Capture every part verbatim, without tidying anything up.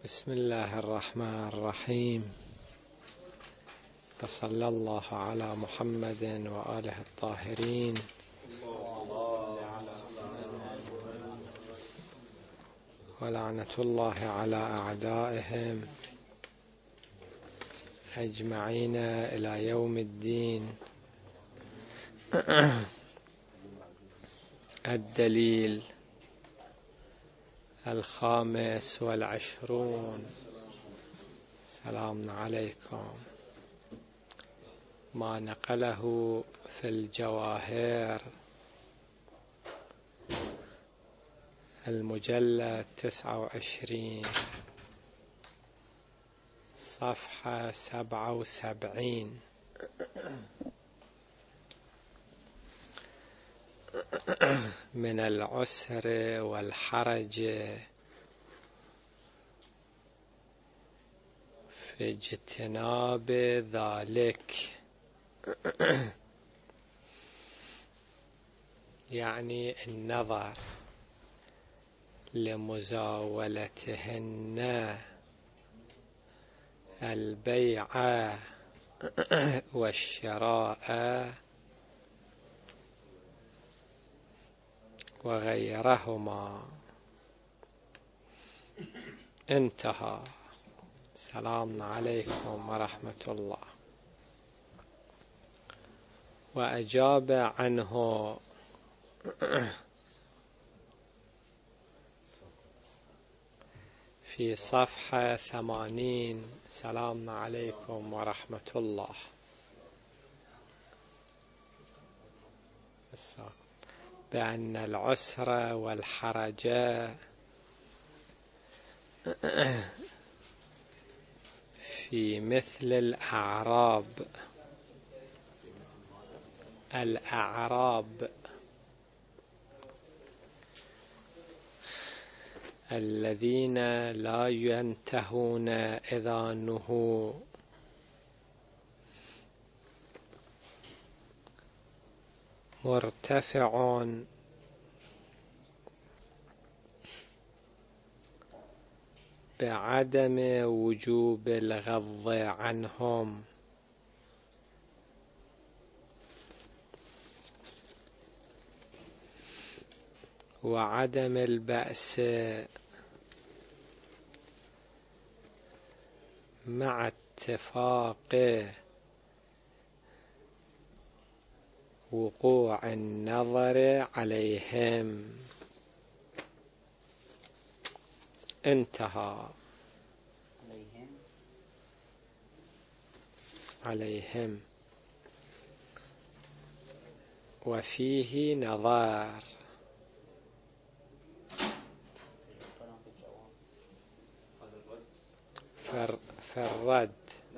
بسم الله الرحمن الرحيم، وصلى الله على محمد وآله الطاهرين، ولعنة الله على أعدائهم أجمعين إلى يوم الدين. الدليل الخامس والعشرون. سلام عليكم. ما نقله في الجواهر المجلد تسعة وعشرين صفحة سبعة وسبعين. من العسر والحرج في اجتناب ذلك، يعني النظر لمزاولتهن البيع والشراء وغيرهما. انتهى. السلام عليكم ورحمة الله. وأجاب عنه في صفحة ثمانين. السلام عليكم ورحمة الله. بأن العسر والحرج في مثل الأعراب الأعراب الذين لا ينتهون إذا نهوا مرتفع بعدم وجوب الغض عنهم، وعدم البأس مع اتفاق وقوع النظر عليهم. انتهى. عليهم وفيه نظار. فالرد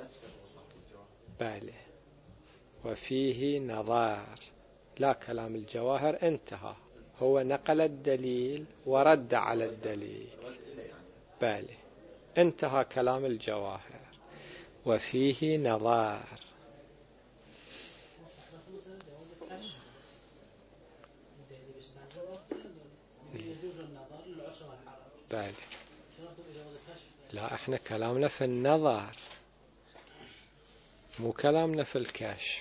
بله وفيه نظار، لا كلام الجواهر. انتهى. هو نقل الدليل ورد على الدليل. بله انتهى كلام الجواهر. وفيه نظار. بله. لا، احنا كلامنا في النظر، مو كلامنا في الكشف.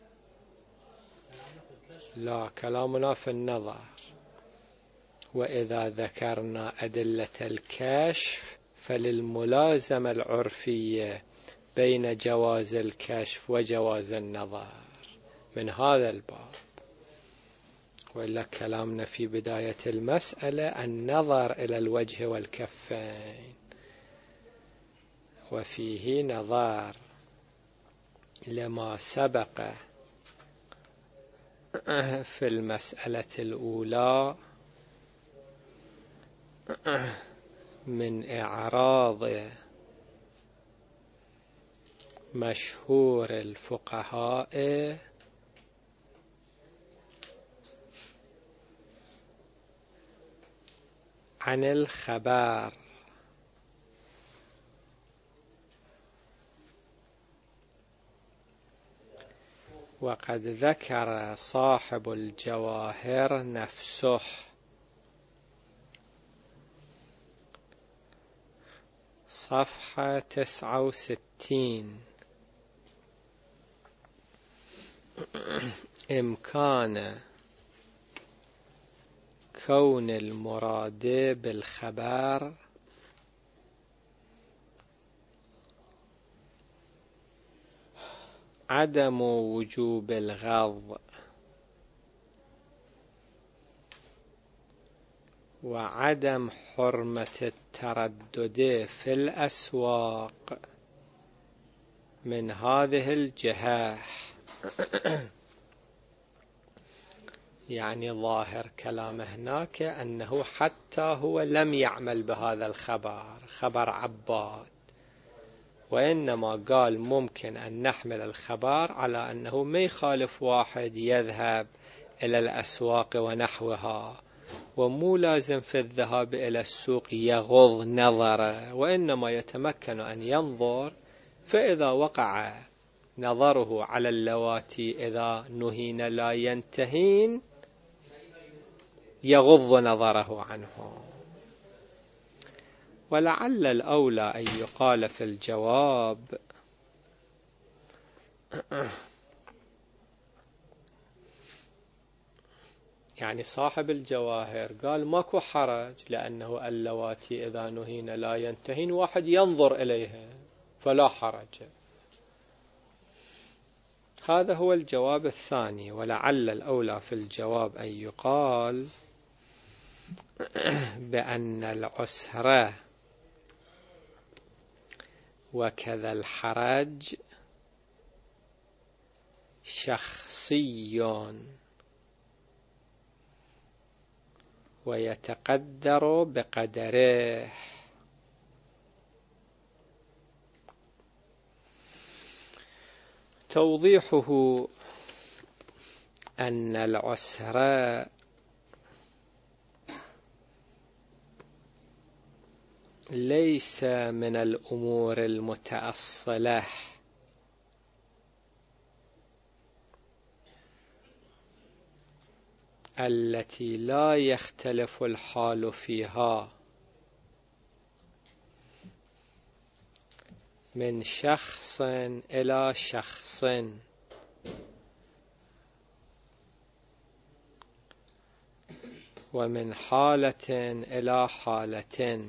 لا، كلامنا في النظر. وإذا ذكرنا أدلة الكشف فللملازمة العرفية بين جواز الكشف وجواز النظر من هذا الباب. وإلا كلامنا في بداية المسألة النظر إلى الوجه والكفين. وفيه نظر لما سبق في المسألة الأولى من إعراض مشهور الفقهاء عن الخبر. وقد ذكر صاحب الجواهر نفسه صفحة تسعة وستين. إمكان كون المراد بالخبر عدم وجوب الغض وعدم حرمة التردد في الأسواق من هذه الجهة. يعني ظاهر كلام هناك أنه حتى هو لم يعمل بهذا الخبر، خبر عباد، وإنما قال ممكن أن نحمل الخبر على أنه ما يخالف واحد يذهب إلى الأسواق ونحوها، ومو لازم في الذهاب إلى السوق يغض نظره، وإنما يتمكن أن ينظر، فإذا وقع نظره على اللواتي إذا نهين لا ينتهين يغض نظره عنه. ولعل الأولى أن يقال في الجواب يعني صاحب الجواهر قال ماكو حرج، لأنه اللواتي إذا نهين لا ينتهين واحد ينظر إليها فلا حرج. هذا هو الجواب الثاني. ولعل الأولى في الجواب أن يقال بأن العسرة وكذا الحرج شخصي ويتقدر بقدره. توضيحه أن العسرة ليس من الأمور المتأصلة التي لا يختلف الحال فيها من شخص إلى شخص، ومن حالة إلى حالة،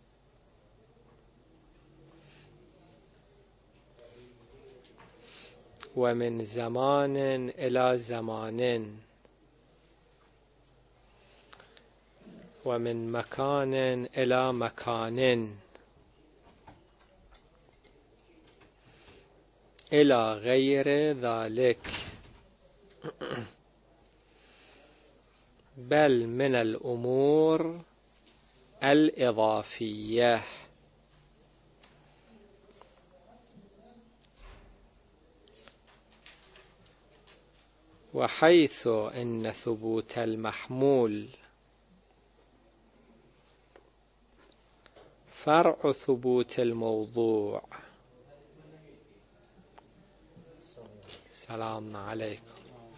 ومن زمان إلى زمان، ومن مكان إلى مكان، إلى غير ذلك، بل من الأمور الإضافية. وحيث إن ثبوت المحمول فرع ثبوت الموضوع. السلام عليكم.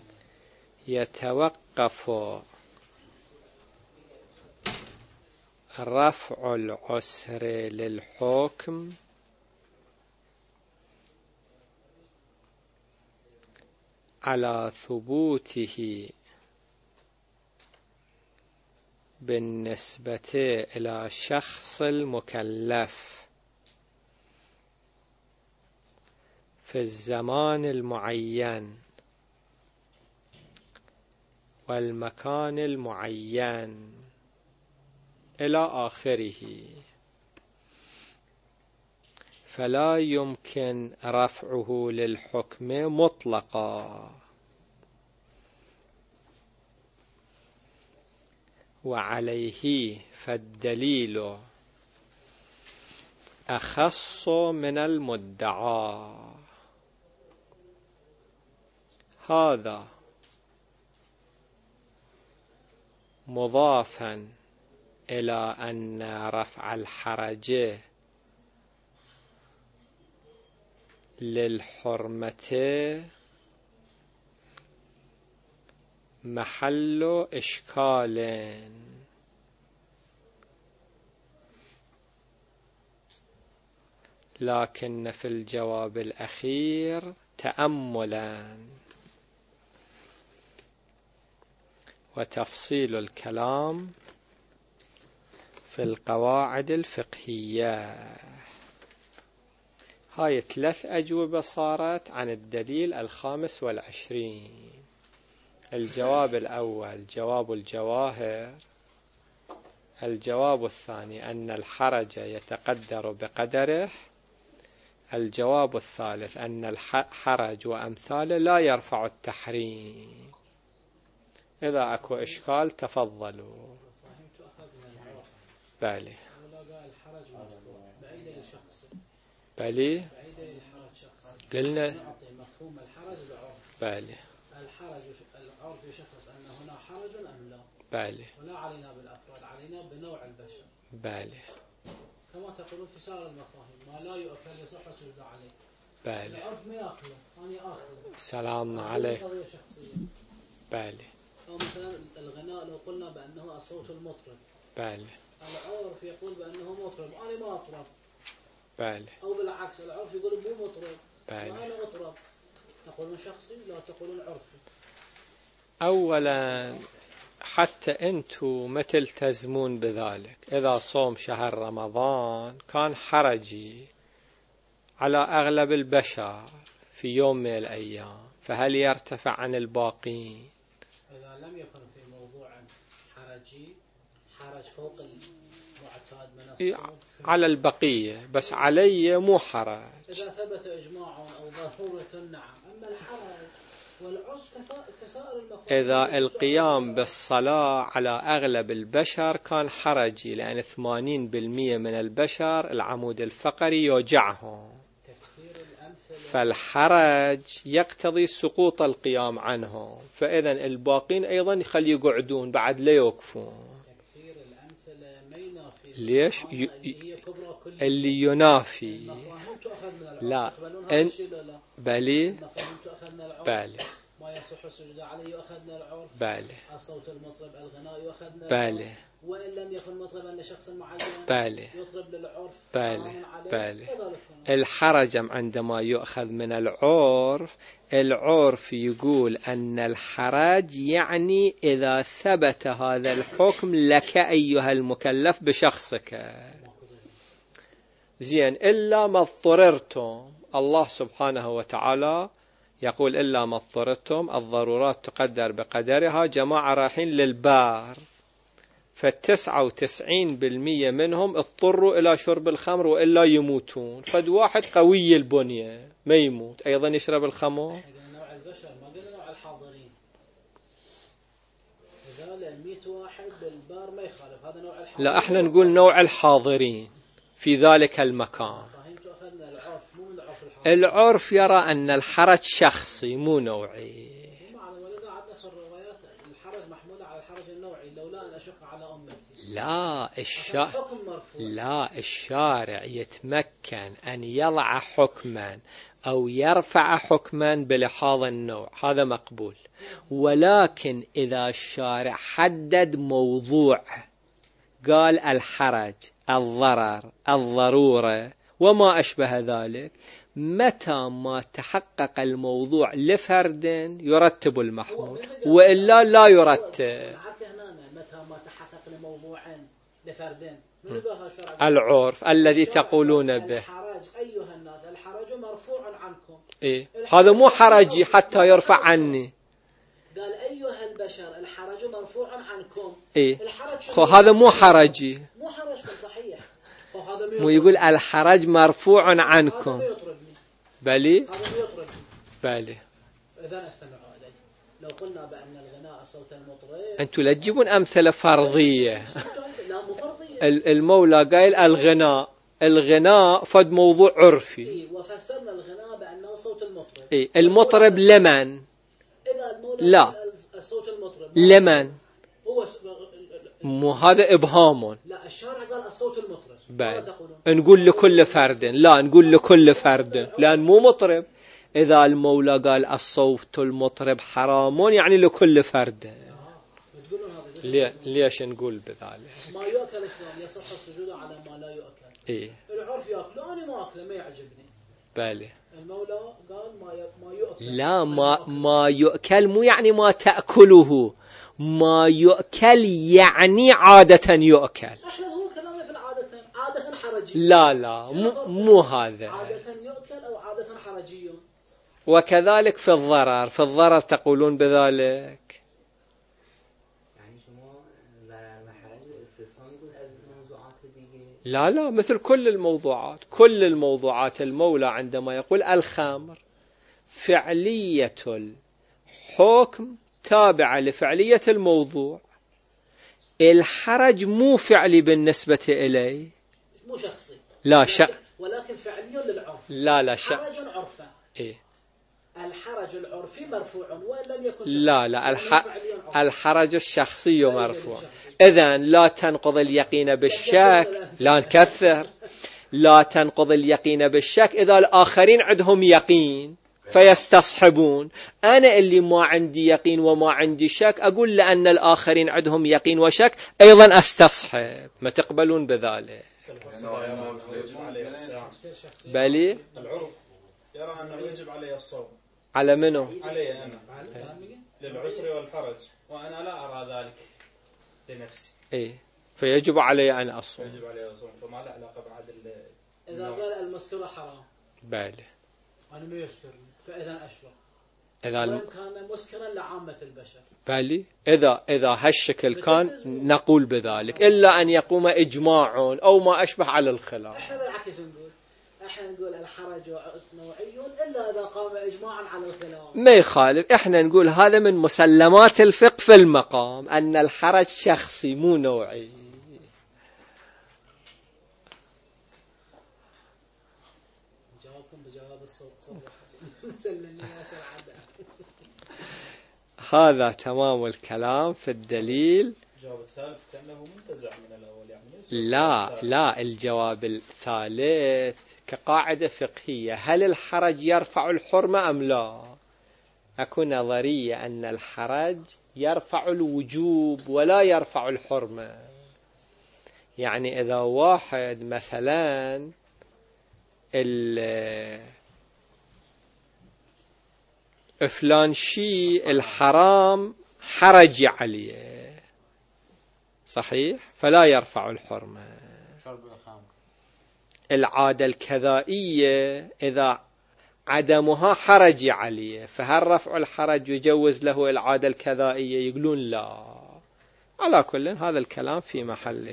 يتوقف رفع العسر للحكم على ثبوته بالنسبة إلى شخص المكلف في الزمان المعين والمكان المعين إلى آخره، فلا يمكن رفعه للحكم مطلقا. وعليه فالدليل أخص من المدعى. هذا مضافا إلى أن رفع الحرج للحرمة محل إشكال، لكن في الجواب الأخير تأملا وتفصيل الكلام في القواعد الفقهية. هاي ثلاث أجوبة صارت عن الدليل الخامس والعشرين. الجواب الأول جواب الجواهر، الجواب الثاني أن الحرج يتقدر بقدره، الجواب الثالث أن الحرج وأمثاله لا يرفع التحريم. إذا أكو إشكال تفضلوا. بالي بالي قلنا بالي الحرج العرف يشخص أن هنا حرج أم لا؟ بالي ولا علينا بالأفراد، علينا بنوع البشر. بالي كما تقولون في سائر المفاهيم ما لا يؤكل يصح السجود عليه. بالي العرف ما يأكله، أنا آكله. سلام عليك. بالي أو مثلا الغناء لو قلنا بأنه الصوت المطرب. بالي العرف يقول بأنه مطرب، أنا ما أطرب. بالي أو بالعكس العرف يقول مو مطرب، بالي وأنا أطرب. تقولون شخصي لا تقولون عرفي. أولا حتى أنتوا ما تلتزمون بذلك. إذا صوم شهر رمضان كان حرجي على أغلب البشر في يوم من الأيام، فهل يرتفع عن الباقين؟ إذا لم يكن في موضوع حرجي حرج فوق المعتاد من الصوم على البقية، بس علي مو حرج. إذا ثبت إجماع أو ضرورة نعم. أما الحرج والعرف كسائر المفاهيم. إذا القيام بالصلاة على أغلب البشر كان حرجي، لأن ثمانين بالمئة من البشر العمود الفقري يوجعهم، فالحرج يقتضي سقوط القيام عنهم، فإذا الباقين أيضا خلي يقعدون بعد لا يوقفون. ليش ي... اللي ينافي لا إن... بالي بالي ما يصح السجود عليه يؤخذنا العرف. بالي الصوت المطرب الغناء يؤخذنا بالي وإن لم يكن مطربا لشخص معين بالي يطرب للعرف. بالي بالي الحرج عندما يؤخذ من العرف، العرف يقول أن الحرج يعني إذا ثبت هذا الحكم لك أيها المكلف بشخصك. زين، إلا ما اضطررتم. الله سبحانه وتعالى يقول إلا ما اضطررتم الضرورات تقدر بقدرها. جماعة رايحين للبار، فالتسعة وتسعين بالمية منهم اضطروا إلى شرب الخمر وإلا يموتون. فد واحد قوي البنية ما يموت أيضا يشرب الخمر. نوع البشر ما قلنا نوع الحاضرين. إذا المئة واحد بالبار ما يخالف، هذا نوع الحاضرين. لا، احنا نقول نوع الحاضرين في ذلك المكان. العرف يرى أن الحرج شخصي مو نوعي. لا الشارع لا الشارع يتمكن أن يضع حكما أو يرفع حكما بلحاظ النوع، هذا مقبول. ولكن إذا الشارع حدد موضوع، قال الحرج، الضرر، الضرورة وما أشبه ذلك، متى ما تحقق الموضوع لفرد يرتب المحمول، وإلا لا يرتب. العرف الذي تقولون به الحرج أيها الناس الحرج مرفوع عنكم. إيه؟ هذا مو حرجي حتى يرفع عني. قال أيها البشر الحرج مرفوع عنكم. إيه؟ هذا مو حرجي. مو حرجكم صحيح. مو يقول الحرج مرفوع عنكم. بلي بلي. إذا استمعوا إلي. لو قلنا بأن الغناء صوت المطرب، أنتوا لا تجيبون أمثلة فرضية. المولى قايل الغناء، الغناء فد موضوع عرفي. إيه؟ وفسرنا الغناء بأنه صوت المطرب. إيه؟ المطرب لمن؟ إذا لا الصوت المطرب لمن؟ هو مو هذا إبهام. لا الشارع قال الصوت المطرب. بعد نقول لكل فرد، لا نقول لكل فرد لأن مو مطرب. إذا المولى قال الصوت المطرب حرام يعني لكل فرد. ليه؟ ليش نقول بذلك؟ ما يؤكل شلون يصح السجود على ما لا يؤكل؟ إيه؟ العرف يأكله أنا ما أكله ما يعجبني. بالي. المولى قال ما ما يؤكل. لا ما ما يؤكل مو يعني ما تأكله، ما يؤكل يعني عادة يؤكل. احنا هو كلامنا في العادة عادة حرجية. لا لا مو, مو هذا. عادة يؤكل أو عادة حرجية. وكذلك في الضرر، في الضرر تقولون بذلك. يعني شما لحرج استثناء يقول از موضوعات دیگه. لا لا مثل كل الموضوعات، كل الموضوعات المولى عندما يقول الخمر فعلية الحكم تابعة لفعلية الموضوع، الحرج مو فعلي بالنسبة إليه، مو شخصي، لا ش... ولكن فعلي للعرف. لا لا ش... حرج عرفا. إيه؟ الحرج العرفي مرفوع وإن لم يكن شخصي. لا لا الح... الحرج الشخصي مرفوع. إذن لا تنقض اليقين بالشك، لا نكثر، لا تنقض اليقين بالشك إذا الآخرين عندهم يقين فيستصحبون. أنا اللي ما عندي يقين وما عندي شك أقول لأن الآخرين عندهم يقين وشك أيضا أستصحب. ما تقبلون بذلك؟ بلي العرف يرى أنه يجب علي الصوم. على منه؟ علي أنا للعسر والحرج، وأنا لا أرى ذلك لنفسي. إيه فيجب علي أن أصوم. يجب علي أصوم، فما له علاقة بعد. إذا قال المستور حرام بالي أنا ما يستر، فإذا أشرب. إذا الم... كان مسكرا لعامة البشر. بالي إذا إذا هالشكل كان نقول بذلك، إلا أن يقوم إجماع أو ما أشبه على الخلاف. إحنا بالعكس نقول، إحنا نقول الحرج نوعي إلا إذا قام إجماعا على الخلاف. ما يخالف، إحنا نقول هذا من مسلمات الفقه في المقام، أن الحرج شخصي مو نوعي. هذا تمام الكلام في الدليل. الجواب الثالث كأنه منتزع من الأول يعني. لا لا الجواب الثالث كقاعدة فقهية، هل الحرج يرفع الحرمة أم لا؟ أكو نظرية أن الحرج يرفع الوجوب ولا يرفع الحرمة. يعني إذا واحد مثلا فلان شيء الحرام حرج عليه صحيح فلا يرفع الحرمة. العادة الكذائية إذا عدمها حرج عليه، فهل رفع الحرج يجوز له العادة الكذائية؟ يقولون لا. على كل هذا الكلام في محله.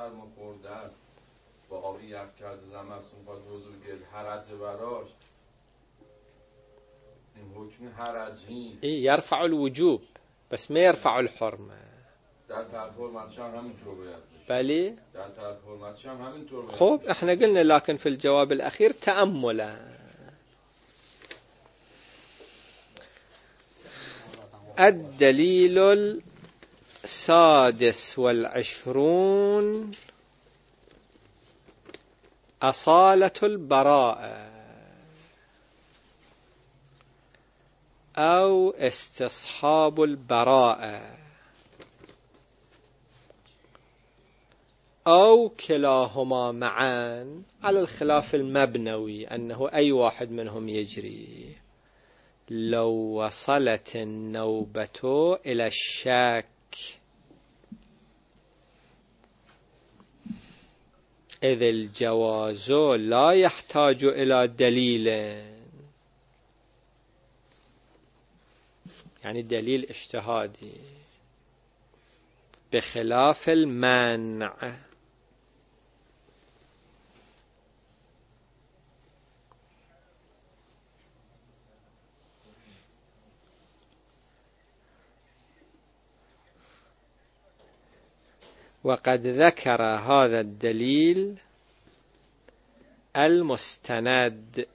إيه يرفع الوجوب بس ما يرفع الحرمة. بلي خب احنا قلنا لكن في الجواب الأخير تأملا. الدليل السادس والعشرون أصالة البراءة أو استصحاب البراءة أو كلاهما معا، على الخلاف المبنوي أنه أي واحد منهم يجري. لو وصلت النوبة إلى الشك إذ الجواز لا يحتاج إلى دليل، يعني دليل اجتهادي، بخلاف المانع. وقد ذكر هذا الدليل المستند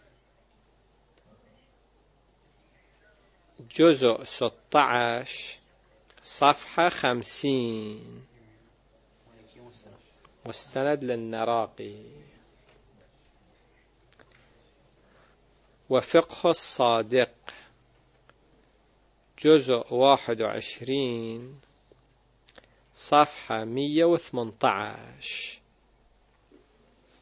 جزء ستة عشر صفحة خمسين، مستند للنراقي. وفقه الصادق جزء واحد وعشرين صفحة مية وثمانية عشر.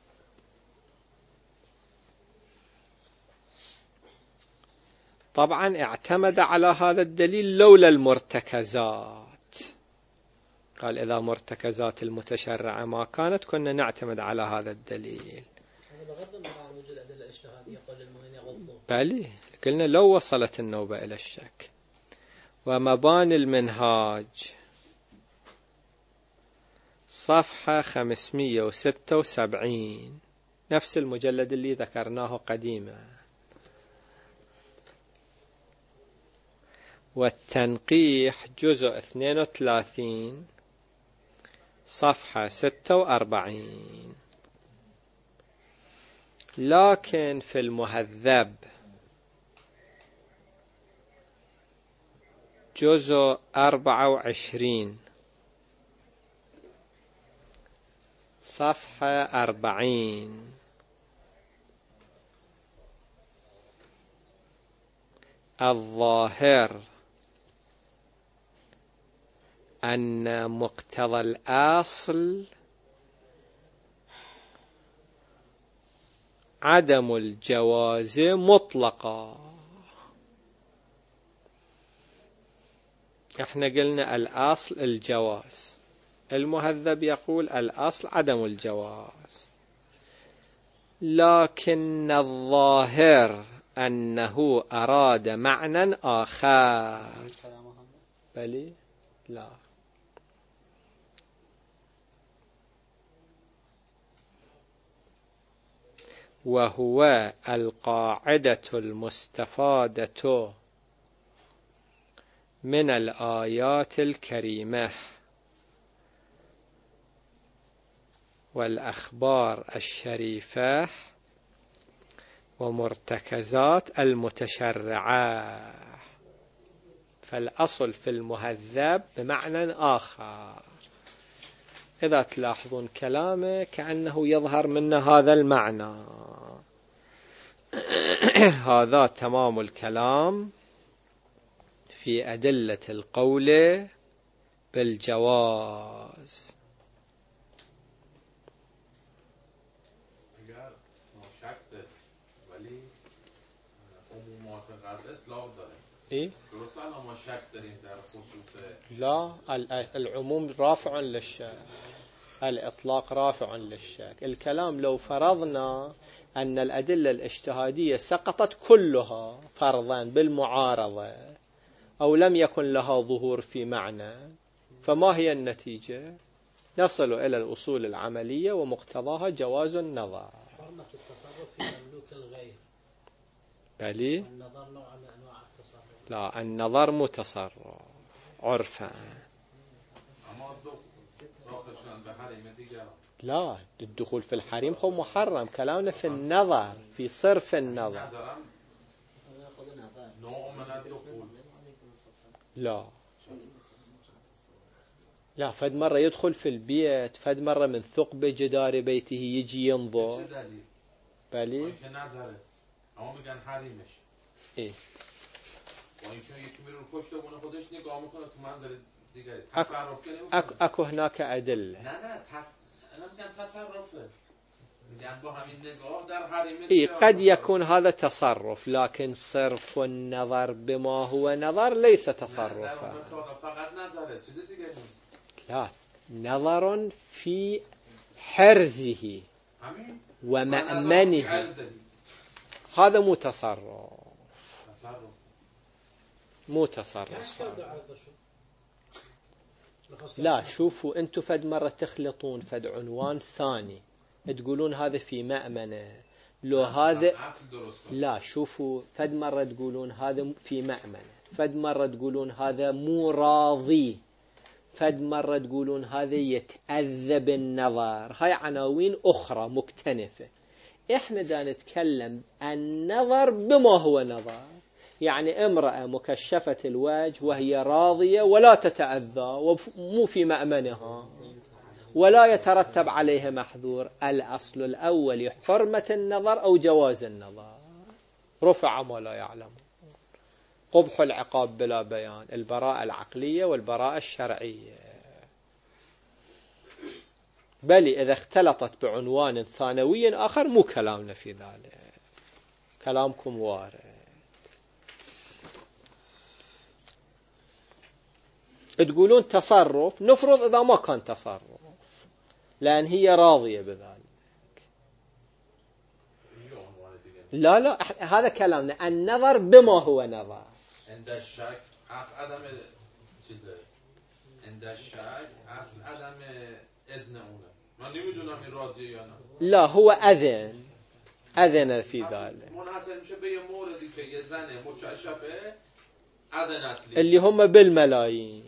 طبعا اعتمد على هذا الدليل لولا المرتكزات. قال إذا مرتكزات المتشرعة ما كانت كنا نعتمد على هذا الدليل. بغض النظر عن وجود الأدلة الاجتهادية قول المؤمن يغضوا. بلي قلنا لو وصلت النوبة إلى الشك. ومباني المنهاج صفحة خمسمئة وستة وسبعين، نفس المجلد اللي ذكرناه قديما. والتنقيح جزء اثنين وثلاثين صفحة ستة وأربعين. لكن في المهذب جزء أربعة وعشرين صفحة أربعين الظاهر أن مقتضى الأصل عدم الجواز مطلقا. احنا قلنا الأصل الجواز، المهذب يقول الأصل عدم الجواز، لكن الظاهر أنه أراد معنى آخر. بلي لا، وهو القاعدة المستفادة من الآيات الكريمة والأخبار الشريفة ومرتكزات المتشرعة. فالأصل في المهذب بمعنى آخر. إذا تلاحظون كلامه كأنه يظهر منا هذا المعنى. هذا تمام الكلام في أدلة القول بالجواز. إيه؟ لا، العموم رافع للشك، الإطلاق رافع للشك. الكلام لو فرضنا أن الأدلة الاجتهادية سقطت كلها فرضا بالمعارضة أو لم يكن لها ظهور في معنى، فما هي النتيجة؟ نصل إلى الأصول العملية ومقتضاها جواز النظر. حرمة التصرف في مملوك الغير. بلي؟ النظر نوع من أنواع التصرف. لا، النظر مو تصرف عرفا. لا، الدخول في الحريم هو محرم. كلامنا في النظر، في صرف النظر. لا لا، فد مرة يدخل في البيت، فد مرة من ثقب جدار بيته يجي ينظر. بلي ايه اكو, أكو هناك أدلة. إيه قد يكون هذا تصرف، لكن صرف النظر بما هو نظر ليس تصرفا. لا، نظر في حرزه ومأمنه، هذا مو تصرف، مو تصرف. لا، شوفوا انتم فد مرة تخلطون فد عنوان ثاني تقولون هذا في مأمنة، لو هذا لا، شوفوا فد مرة تقولون هذا في مأمنة، فد مرة تقولون هذا مو راضي، فد مرة تقولون هذا يتأذى بالنظر. هاي عناوين أخرى مكتنفة. إحنا دا نتكلم النظر بما هو نظر، يعني امرأة مكشفة الوجه وهي راضية ولا تتأذى ومو في مأمنها ولا يترتب عليها محذور. الأصل الأول حرمة النظر أو جواز النظر، رفع ما لا يعلم، قبح العقاب بلا بيان، البراءة العقلية والبراءة الشرعية. بل إذا اختلطت بعنوان ثانوي آخر مو كلامنا في ذلك، كلامكم وارد. تقولون تصرف، نفرض إذا ما كان تصرف لأن هي راضية بذلك. لا لا هذا كلامنا، النظر بما هو نظر. عند الشك أصل عدم چیزه، عند الشك أصل عدم إذن اونه. من نمیدونم این راضیه یا نه. لا هو أذن أذن في ذلك. منحصر میشه به یه موردی که یه زنه مکشفه أذنت لي اللي هم بالملايين.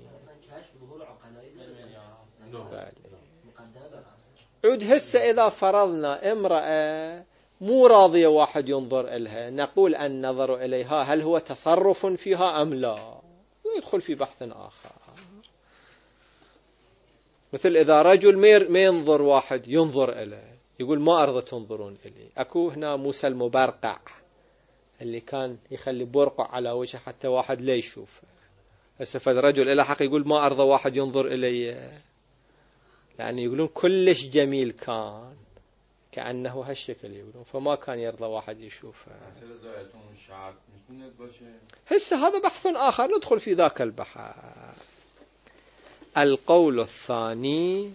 عود هسه إذا فرضنا امرأة مو راضية واحد ينظر إلها، نقول النظر إليها هل هو تصرف فيها أم لا؟ يدخل في بحث آخر. مثل إذا رجل ما ينظر واحد ينظر إليه، يقول ما أرضى تنظرون إلي. أكو هنا موسى المبرقع اللي كان يخلي برقع على وجهه حتى واحد لا يشوفه. هسه فد رجل إلى حق يقول ما أرضى واحد ينظر إلي، يعني يقولون كلش جميل كان كأنه هالشكل يقولون، فما كان يرضى واحد يشوفه. هسه هذا بحث آخر ندخل في ذاك البحث. القول الثاني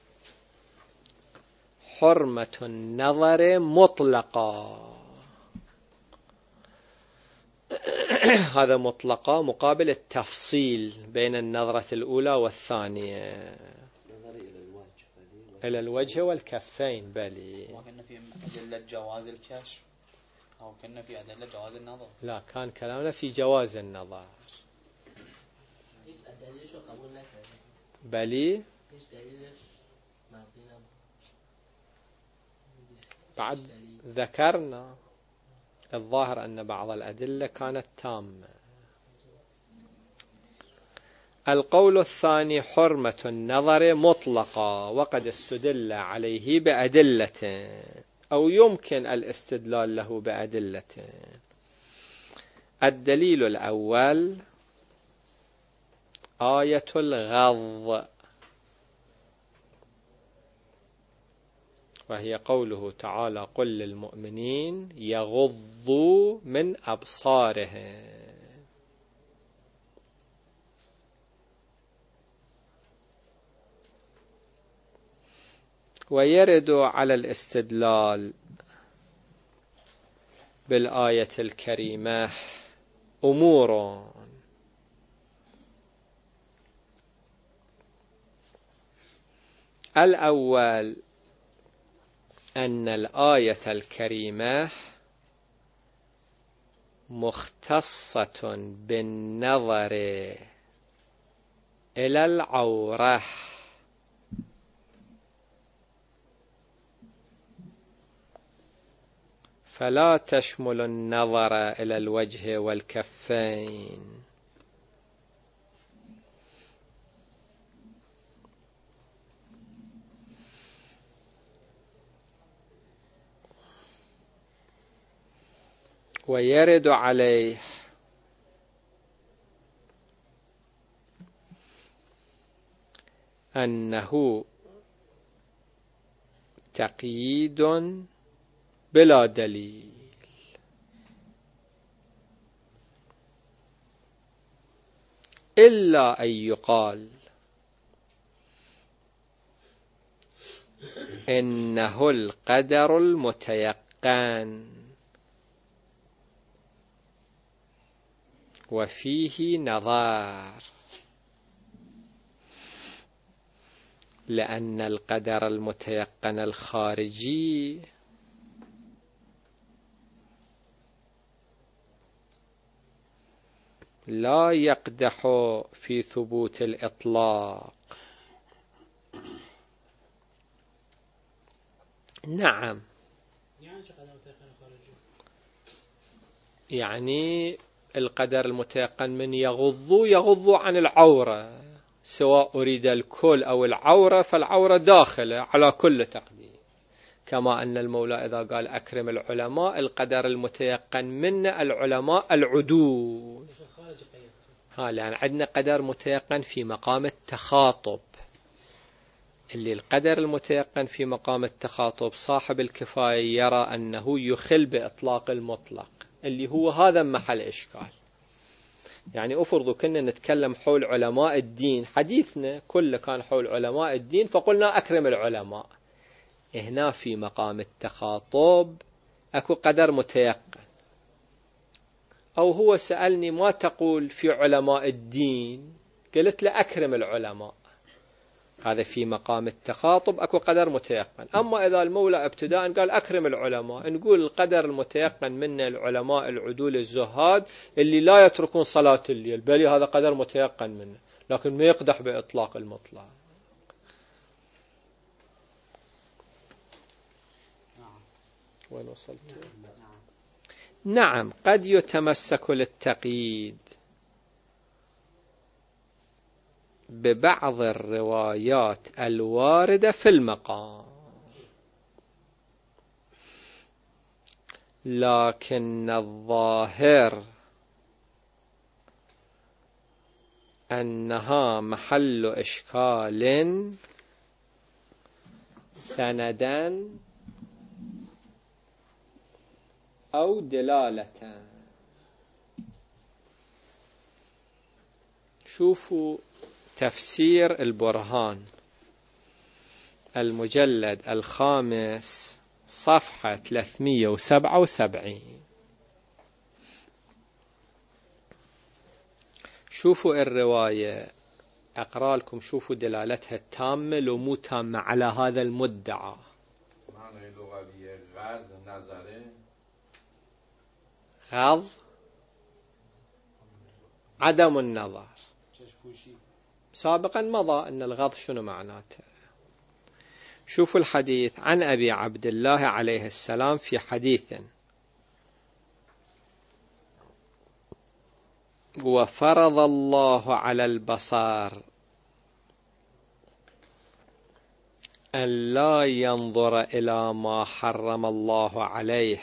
حرمة النظر مطلقا. هذا مطلقا مقابل التفصيل بين النظرة الأولى والثانية. إلى الوجه والكفين بلي. وكنا في أدلة جواز الكشف أو كنا في أدلة جواز النظر؟ لا كان كلامنا في جواز النظر. بلي بعد ذكرنا الظاهر أن بعض الأدلة كانت تامة. القول الثاني حرمة النظر مطلقا، وقد استدل عليه بأدلة أو يمكن الاستدلال له بأدلة. الدليل الأول آية الغض، وهي قوله تعالى قل للمؤمنين يغضوا من أبصارهم. ويرد على الاستدلال بالآية الكريمة أمور. الأول أن الآية الكريمة مختصة بالنظر إلى العورة، فلا تشمل النظر إلى الوجه والكفين. ويرد عليه أنه تقييد بلا دليل، إلا أن يقال إنه القدر المتيقن وفيه نظر، لأن القدر المتيقن الخارجي لا يقدح في ثبوت الإطلاق. نعم، يعني القدر المتيقن من يغضوا يغضوا عن العورة، سواء أريد الكل أو العورة، فالعورة داخلة على كل تقدير. كما أن المولى إذا قال أكرم العلماء، القدر المتيقن من العلماء العدول. ها لأن عندنا قدر متيقن في مقام التخاطب، اللي القدر المتيقن في مقام التخاطب صاحب الكفاية يرى أنه يخل بإطلاق المطلق، اللي هو هذا محل إشكال. يعني أفرضوا كنا نتكلم حول علماء الدين، حديثنا كله كان حول علماء الدين، فقلنا أكرم العلماء. هنا في مقام التخاطب أكو قدر متيقن، أو هو سألني ما تقول في علماء الدين، قلت له أكرم العلماء، هذا في مقام التخاطب أكو قدر متيقن. أما إذا المولى ابتداء قال أكرم العلماء، نقول القدر المتيقن من العلماء العدول الزهاد اللي لا يتركون صلاة الليل، بل هذا قدر متيقن منه، لكن ما يقدح بإطلاق المطلق. وين وصلت؟ نعم، قد يتمسك للتقييد ببعض الروايات الواردة في المقام، لكن الظاهر أنها محل إشكال سندا أو دلالة. شوفوا تفسير البرهان المجلد الخامس صفحة ثلاثمئة وسبعة وسبعين. شوفوا الرواية، أقرأ لكم، شوفوا دلالتها التامة لو مو تامة على هذا المدعى. معنى لغوية غاز نظره، غض عدم النظر. سابقا مضى أن الغض شنو معناته. شوفوا الحديث عن أبي عبد الله عليه السلام في حديث: وفرض الله على البصر أن لا ينظر إلى ما حرم الله عليه.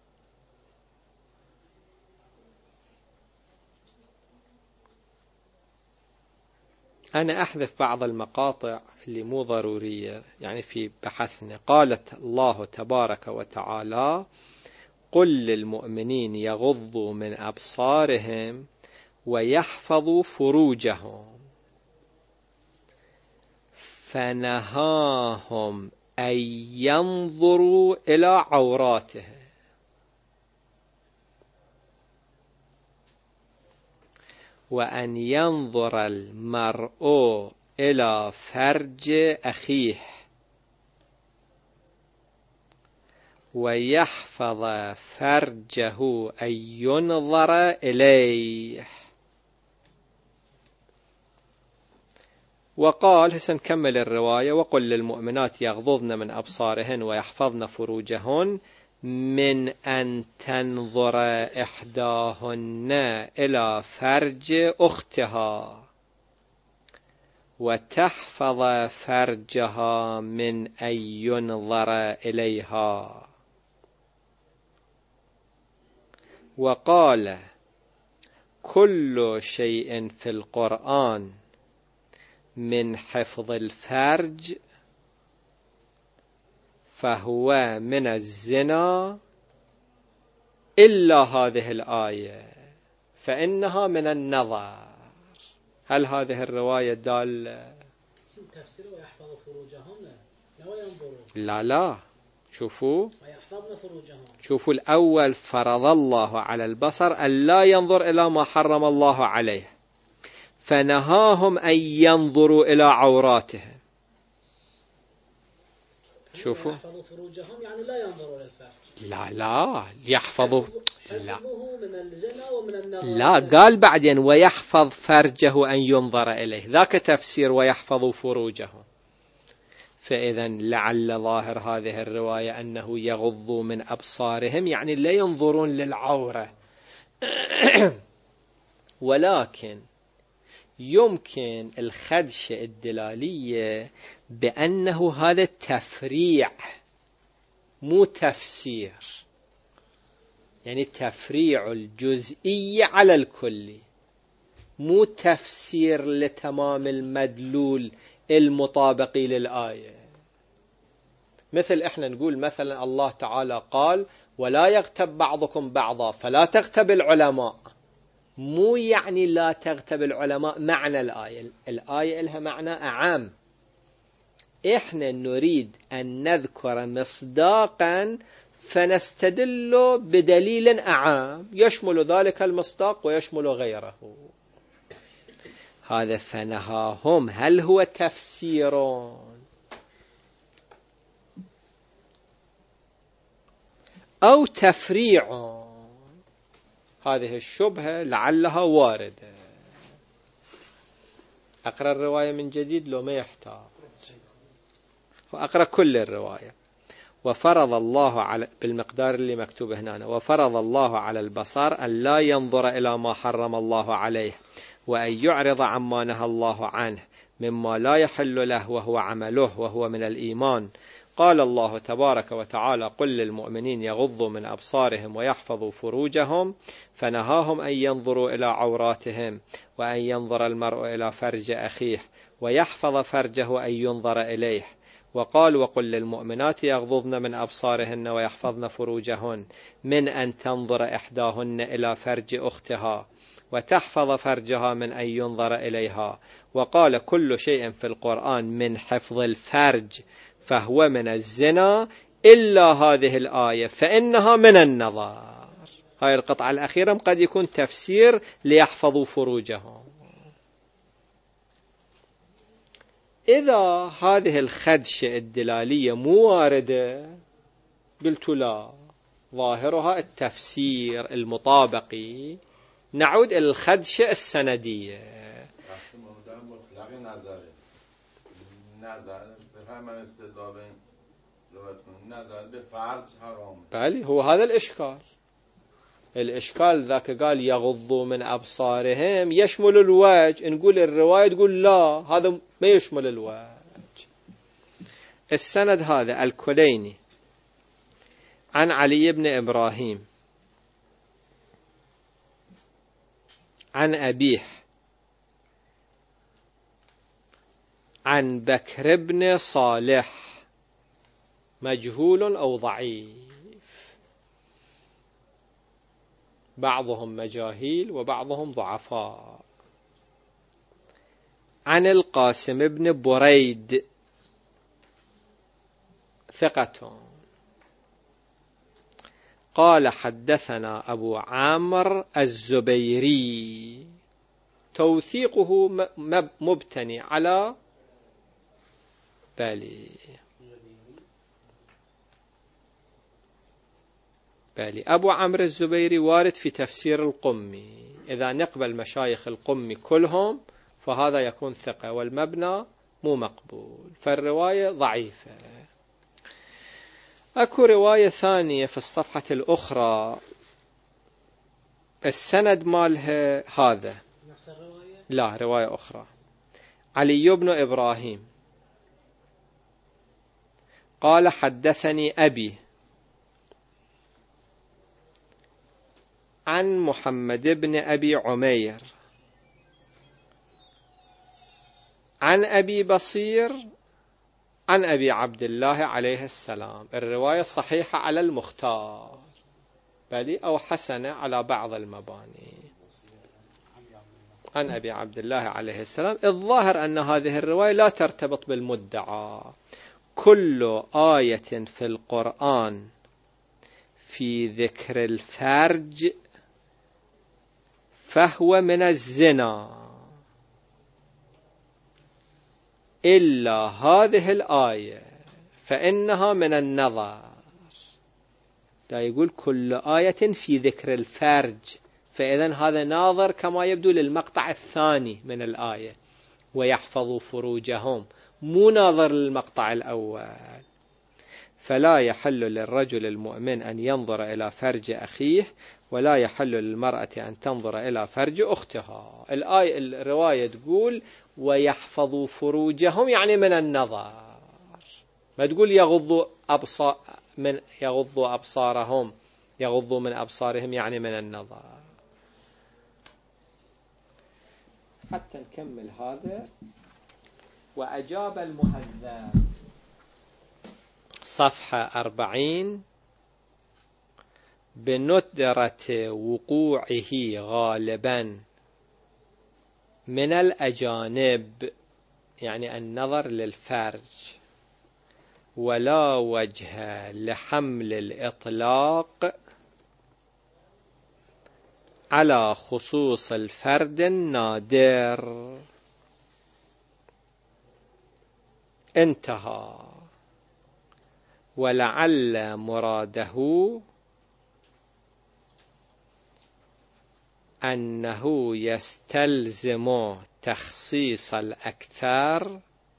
أنا أحذف بعض المقاطع اللي مو ضرورية يعني في بحثنا. قالت الله تبارك وتعالى: قل للمؤمنين يغضوا من أبصارهم ويحفظوا فروجهم، فنهاهم أن ينظروا إلى عوراتهم. وأن ينظر المرء إلى فرج أخيه ويحفظ فرجه أن ينظر إليه. وقال، هسه نكمل الرواية: وقل للمؤمنات يغضضن من أبصارهن ويحفظن فروجهن من أن تنظر إحداهن إلى فرج أختها وتحفظ فرجها من أن ينظر إليها. وقال: كل شيء في القرآن من حفظ الفرج فهو من الزنا إلا هذه الآية فإنها من النظر. هل هذه الرواية دالة؟ تفسير ويحفظ فروجهم لا ينظرون. لا لا، شوفوا ويحفظن فروجهم. شوفوا الأول: فرض الله على البصر أن لا ينظر إلى ما حرم الله عليه، فنهاهم أن ينظروا إلى عوراتهم. شوفوا، يحفظوا فروجهم يعني لا ينظروا للفرج. لا لا، يحفظوا لا من الزنا ومن النظر. لا، قال بعدين ويحفظ فرجه أن ينظر إليه، ذاك تفسير ويحفظوا فروجهم. فإذا لعل ظاهر هذه الرواية أنه يغضوا من أبصارهم يعني لا ينظرون للعورة. ولكن يمكن الخدشة الدلالية بأنه هذا تفريع مو تفسير، يعني تفريع الجزئية على الكلي، مو تفسير لتمام المدلول المطابق للآية. مثل احنا نقول مثلا الله تعالى قال: ولا يغتب بعضكم بعضا، فلا تغتب العلماء. مو يعني لا تغتب العلماء معنى الآية، الآية لها معنى أعام، إحنا نريد أن نذكر مصداقا فنستدل بدليل أعام يشمل ذلك المصداق ويشمل غيره. هذا فنهاهم هل هو تفسير أو تفريع؟ هذه الشبهة لعلها واردة. أقرأ الرواية من جديد لو ما يحتاج، فأقرأ كل الرواية. وفرض الله على بالمقدار اللي مكتوب هنا، وفرض الله على البصر أن لا ينظر إلى ما حرم الله عليه وأن يعرض عما نهى الله عنه مما لا يحل له وهو عمله وهو من الإيمان. قال الله تبارك وتعالى: قل للمؤمنين يغضوا من أبصارهم ويحفظوا فروجهم، فنهاهم أن ينظروا إلى عوراتهم وأن ينظر المرء إلى فرج أخيه ويحفظ فرجه أن ينظر إليه. وقال: وقل للمؤمنات يغضضن من أبصارهن ويحفظن فروجهن من أن تنظر إحداهن إلى فرج أختها وتحفظ فرجها من أن ينظر إليها. وقال: كل شيء في القرآن من حفظ الفرج فهو من الزنا إلا هذه الآية فإنها من النظر. هاي القطعة الأخيرة قد يكون تفسير ليحفظوا فروجهم. إذا هذه الخدشة الدلالية مو واردة، قلت لا، ظاهرها التفسير المطابقي، نعود إلى الخدشة السندية. بله هو هذا الإشكال. الإشكال ذاك قال يغضوا من أبصارهم يشمل الوجه، نقول الرواية تقول لا، هذا ما يشمل الوجه. السند هذا الكليني عن علي بن إبراهيم عن أبيه عن بكر بن صالح، مجهول أو ضعيف، بعضهم مجاهيل وبعضهم ضعفاء. عن القاسم بن بريد ثقة قال: حدثنا أبو عامر الزبيري، توثيقه مبتني على بالي بالي أبو عمرو الزبيري وارد في تفسير القمي، إذا نقبل مشايخ القمي كلهم فهذا يكون ثقة، والمبنى مو مقبول، فالرواية ضعيفة. أكو رواية ثانية في الصفحة الأخرى السند مالها هذا، نفس الرواية؟ لا، رواية أخرى. علي بن إبراهيم قال: حدثني أبي عن محمد بن أبي عمير عن أبي بصير عن أبي عبد الله عليه السلام. الرواية صحيحة على المختار، بل أو حسنة على بعض المباني، عن أبي عبد الله عليه السلام. الظاهر أن هذه الرواية لا ترتبط بالمدعى. كل آية في القرآن في ذكر الفرج فهو من الزنا إلا هذه الآية فإنها من النظر. لا يقول كل آية في ذكر الفرج، فإذن هذا ناظر كما يبدو للمقطع الثاني من الآية ويحفظوا فروجهم، مو ناظر للمقطع الأول. فلا يحل للرجل المؤمن أن ينظر إلى فرج أخيه ولا يحل للمرأة أن تنظر إلى فرج أختها. الآية الرواية تقول ويحفظوا فروجهم يعني من النظر، ما تقول يغضوا أبصار من يغضوا أبصارهم يغضوا من أبصارهم يعني من النظر. حتى نكمل هذا. وأجاب المهذب صفحة أربعين بندرة وقوعه غالبا من الأجانب، يعني النظر للفرج، ولا وجه لحمل الإطلاق على خصوص الفرد النادر. انتهى. ولعل مراده أنه يستلزم تخصيص الأكثر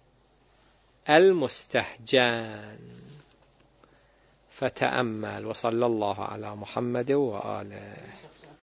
المستهجان. فتأمل. وصلى الله على محمد وآله.